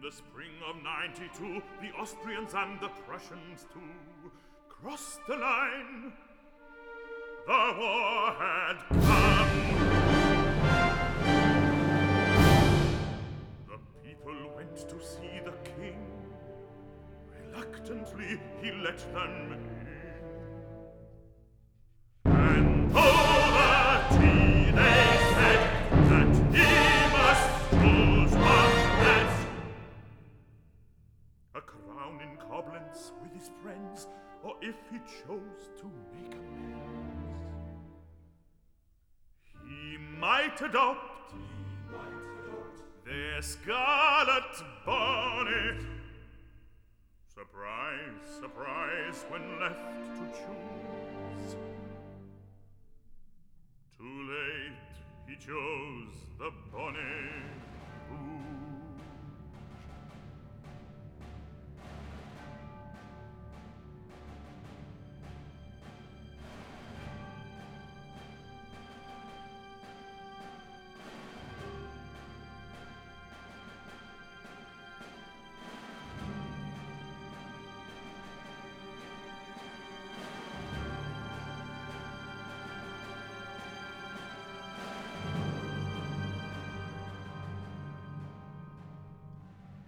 the spring of '92, the Austrians and the Prussians too crossed the line. The war had come. The people went to see the king. Reluctantly, he let them in. And poverty, they said, that he must choose one head. A crown in Koblenz with his friends, or if he chose to make amends, he might adopt their scarlet bonnet. Surprise, surprise, when left to choose. Too late, he chose the bonnet.